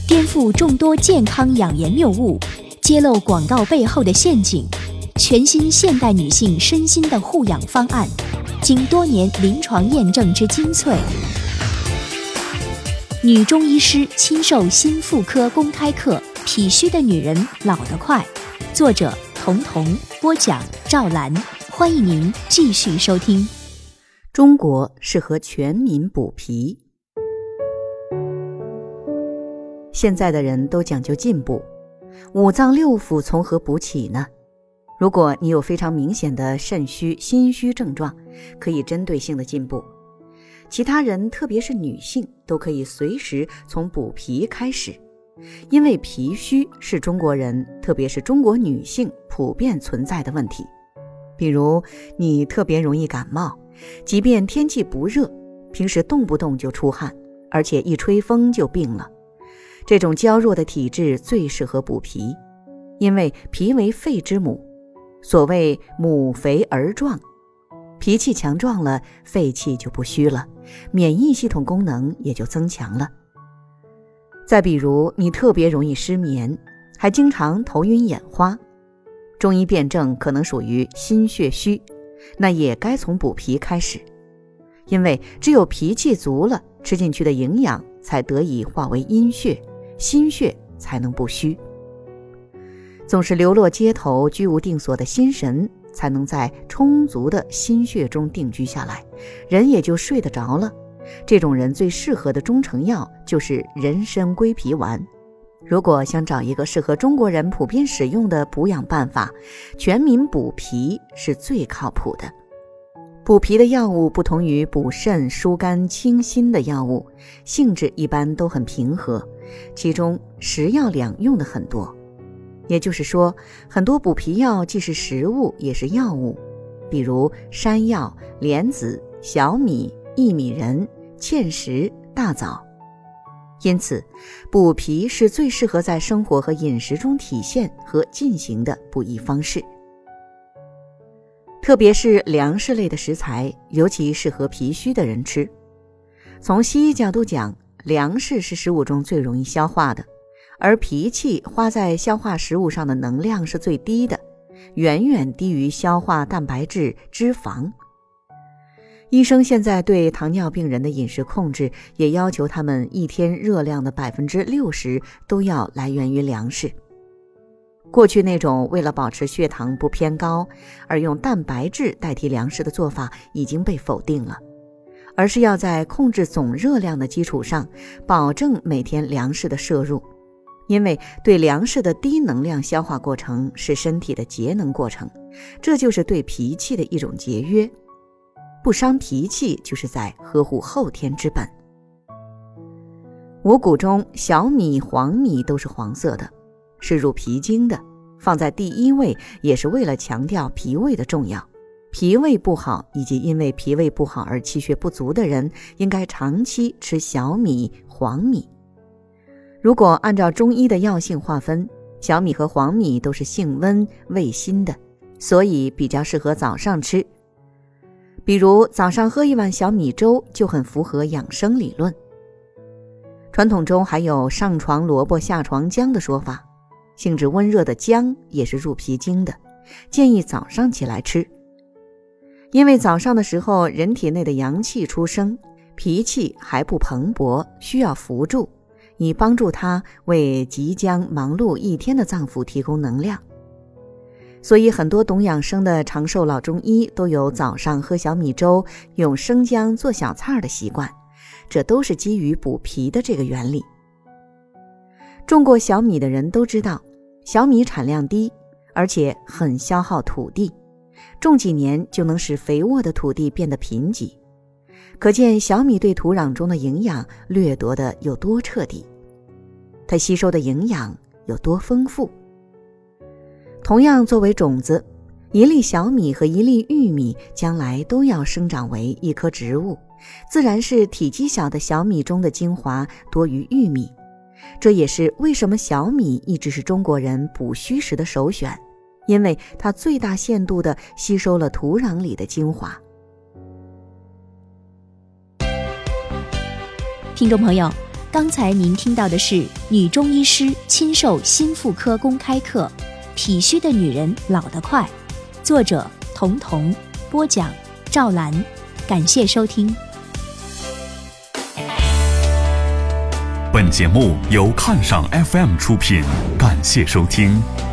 颠覆众多健康养颜谬误，揭露广告背后的陷阱，全新现代女性身心的护养方案，经多年临床验证之精粹。女中医师亲授心妇科公开课，脾虚的女人老得快。作者童童，播讲赵兰。欢迎您继续收听。 中国适合全民补脾。现在的人都讲究进补，五脏六腑从何补起呢？如果你有非常明显的肾虚、心虚症状，可以针对性的进补。其他人，特别是女性，都可以随时从补脾开始，因为脾虚是中国人，特别是中国女性普遍存在的问题。比如你特别容易感冒，即便天气不热，平时动不动就出汗，而且一吹风就病了。这种娇弱的体质最适合补脾，因为脾为肺之母，所谓母肥而壮，脾气强壮了，肺气就不虚了，免疫系统功能也就增强了。再比如你特别容易失眠，还经常头晕眼花，中医辨证可能属于心血虚，那也该从补脾开始，因为只有脾气足了，吃进去的营养才得以化为阴血，心血才能不虚。总是流落街头居无定所的心神，才能在充足的心血中定居下来，人也就睡得着了。这种人最适合的中成药就是人参归脾丸。如果想找一个适合中国人普遍使用的补养办法，全民补脾是最靠谱的。补脾的药物不同于补肾、疏肝、清心的药物，性质一般都很平和，其中食药两用的很多。也就是说，很多补脾药既是食物也是药物，比如山药、莲子、小米、薏米仁、芡实、大枣。因此，补脾是最适合在生活和饮食中体现和进行的补益方式。特别是粮食类的食材，尤其适合脾虚的人吃。从西医角度讲，粮食是食物中最容易消化的，而脾气花在消化食物上的能量是最低的，远远低于消化蛋白质、脂肪。医生现在对糖尿病人的饮食控制，也要求他们一天热量的 60% 都要来源于粮食。过去那种为了保持血糖不偏高而用蛋白质代替粮食的做法已经被否定了，而是要在控制总热量的基础上，保证每天粮食的摄入。因为对粮食的低能量消化过程是身体的节能过程，这就是对脾气的一种节约。不伤脾气，就是在呵护后天之本。五谷中，小米、黄米都是黄色的，是入脾经的，放在第一位也是为了强调脾胃的重要。脾胃不好以及因为脾胃不好而气血不足的人，应该长期吃小米、黄米。如果按照中医的药性划分，小米和黄米都是性温、味辛的，所以比较适合早上吃。比如早上喝一碗小米粥就很符合养生理论。传统中还有上床萝卜下床姜的说法，性质温热的姜也是入脾经的，建议早上起来吃。因为早上的时候人体内的阳气出生，脾气还不蓬勃，需要扶助，以帮助它为即将忙碌一天的脏腑提供能量。所以很多懂养生的长寿老中医都有早上喝小米粥，用生姜做小菜的习惯，这都是基于补脾的这个原理。种过小米的人都知道，小米产量低，而且很消耗土地，种几年就能使肥沃的土地变得贫瘠，可见小米对土壤中的营养掠夺的有多彻底，它吸收的营养有多丰富。同样作为种子，一粒小米和一粒玉米将来都要生长为一棵植物，自然是体积小的小米中的精华多于玉米。这也是为什么小米一直是中国人补虚时的首选，因为它最大限度地吸收了土壤里的精华。 听众朋友， 刚才您听到的是女中医师亲授心妇科公开课《脾虚的女人老得快》，作者童童，播讲赵兰。感谢收听。 本节目由看赏 FM 出品，感谢收听。